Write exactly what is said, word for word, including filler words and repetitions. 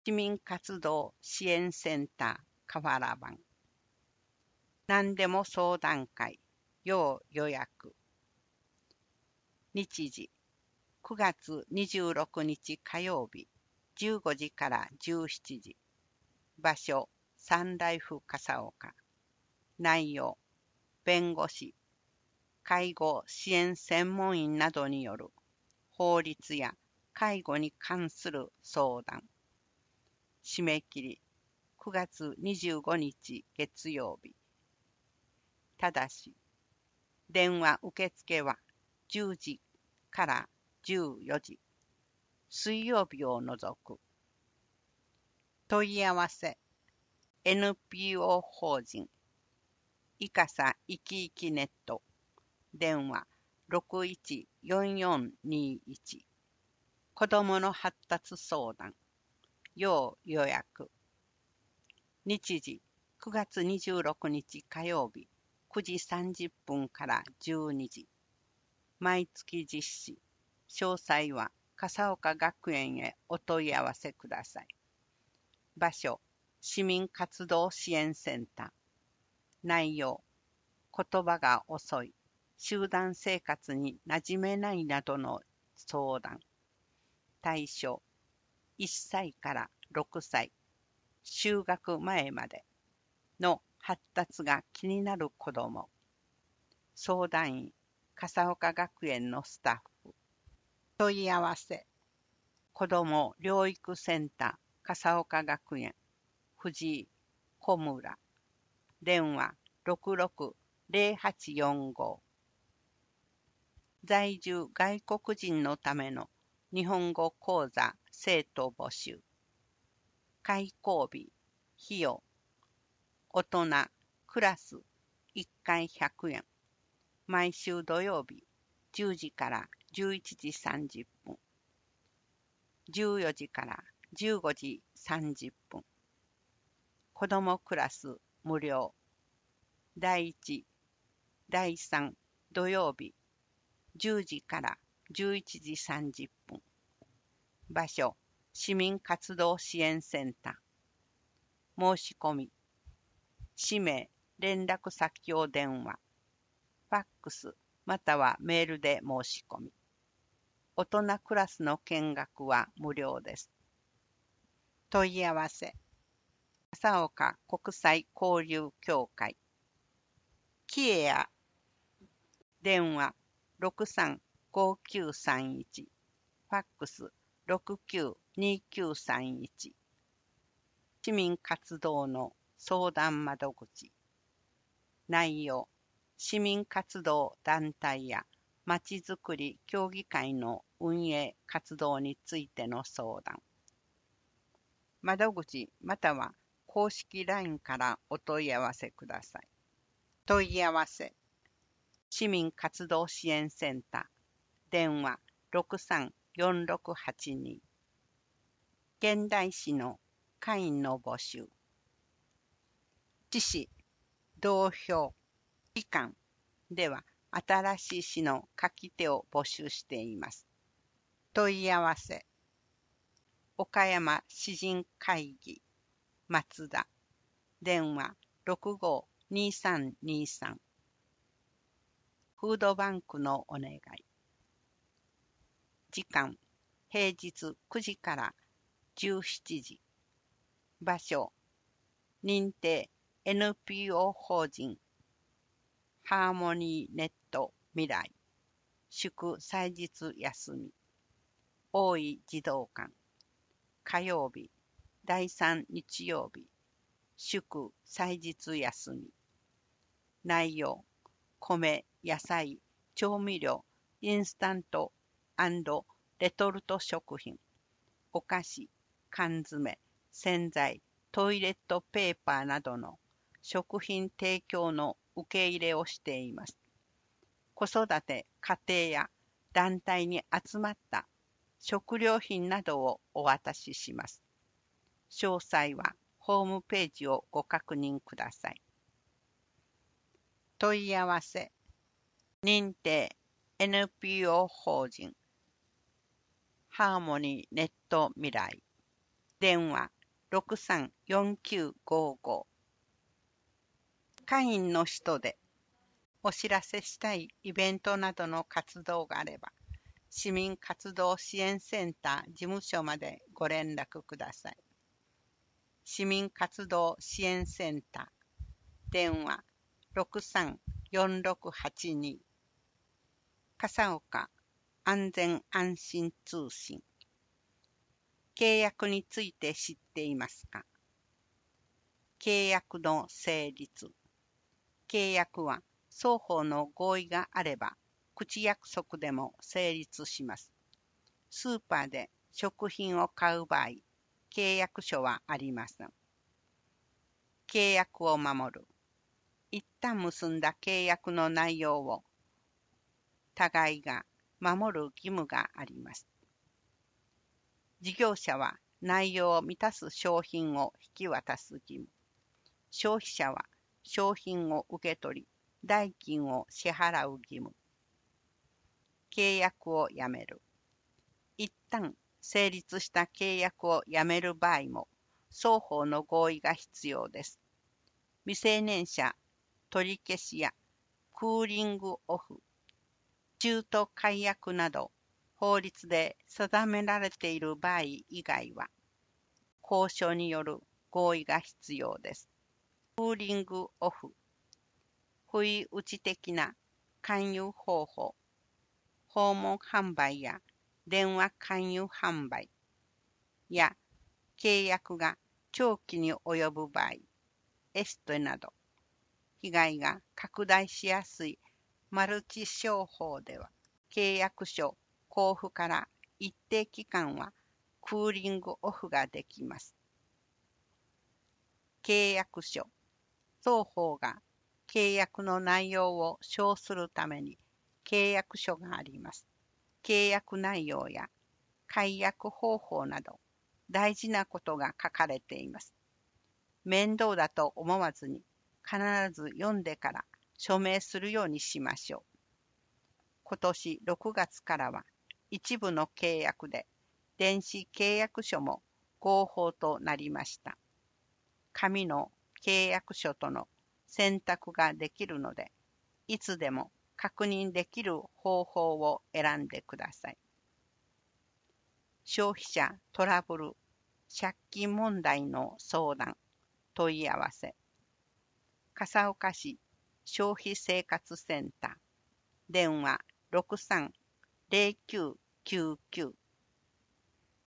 市民活動支援センター河原版。何でも相談会、要予約。日時、くがつにじゅうろくにち火曜日、じゅうごじからじゅうしちじ。場所、サンライフ笠岡。内容、弁護士、介護支援専門員などによる法律や介護に関する相談。締め切り、くがつにじゅうごにち月曜日。ただし、電話受付はじゅうじからじゅうよじ。水曜日を除く。問い合わせ、エヌピーオー 法人、いかさいきいきネット。電話ろくいちよんよんにいち。子どもの発達相談。要予約。日時、くがつにじゅうろくにち火曜日、くじさんじゅっぷんからじゅうにじ。毎月実施。詳細は笠岡学園へお問い合わせください。場所、市民活動支援センター。内容、言葉が遅い、集団生活に馴染めないなどの相談。対象、いっさいからろくさい、就学前までの発達が気になる子ども。相談員、笠岡学園のスタッフ。問い合わせ、子ども療育センター笠岡学園、藤井、小村。電話ろくろくぜろはちよんご。在住外国人のための日本語講座生徒募集。開講日、費用。大人、クラスいっかいひゃくえん。毎週土曜日、じゅうじからじゅういちじさんじゅっぷん。じゅうよじからじゅうごじさんじゅっぷん。子どもクラス無料。だいいち、だいさん土曜日、じゅうじからじゅういちじさんじゅっぷん。場所、市民活動支援センター。申し込み、氏名、連絡先を電話、ファックスまたはメールで申し込み。大人クラスの見学は無料です。問い合わせ、笠岡国際交流協会。キエア、電話ろくさんごきゅうさんいち、ファックスろくきゅうにきゅうさんいち。市民活動の相談窓口。内容、市民活動団体やまちづくり協議会の運営活動についての相談。窓口または公式 ライン からお問い合わせください。問い合わせ、市民活動支援センター。電話ろくさんよんろくはちに。現代詩の会員の募集。知識、同票、期間では新しい詩の書き手を募集しています。問い合わせ、岡山詩人会議松田。電話ろくごにさんにさん。フードバンクのお願い。時間、平日くじからじゅうしちじ。場所、認定 エヌピーオー 法人ハーモニーネット未来。祝祭日休み。大井児童館。火曜日、だいさん日曜日。祝祭日休み。内容、米、野菜、調味料、インスタント&レトルト食品、お菓子、缶詰、洗剤、トイレットペーパーなどの食品提供の受け入れをしています。子育て、家庭や団体に集まった食料品などをお渡しします。詳細はホームページをご確認ください。問い合わせ、認定 エヌピーオー 法人ハーモニーネット未来。 電話 ろくさんよんきゅうごご。会員の人でお知らせしたいイベントなどの活動があれば、市民活動支援センター事務所までご連絡ください。市民活動支援センター、電話 ろくさんよんろくはちに。笠岡安全安心通信。契約について知っていますか？契約の成立。契約は双方の合意があれば、口約束でも成立します。スーパーで食品を買う場合、契約書はありません。契約を守る。一旦結んだ契約の内容を互いが守る義務があります。事業者は内容を満たす商品を引き渡す義務。消費者は商品を受け取り、代金を支払う義務。契約をやめる。一旦成立した契約をやめる場合も、双方の合意が必要です。未成年者取り消しやクーリングオフ、中途解約など、法律で定められている場合以外は、交渉による合意が必要です。クーリングオフ、不意打ち的な勧誘方法、訪問販売や電話勧誘販売や契約が長期に及ぶ場合、エステなど、被害が拡大しやすいマルチ商法では、契約書交付から一定期間はクーリングオフができます。契約書。双方が契約の内容を証するために契約書があります。契約内容や解約方法など大事なことが書かれています。面倒だと思わずに必ず読んでから署名するようにしましょう。今年ろくがつからは一部の契約で電子契約書も合法となりました。紙の契約書との選択ができるので、いつでも確認できる方法を選んでください。消費者トラブル、借金問題の相談、問い合わせ。笠岡市消費生活センター、電話 ろくさんぜろきゅうきゅうきゅう。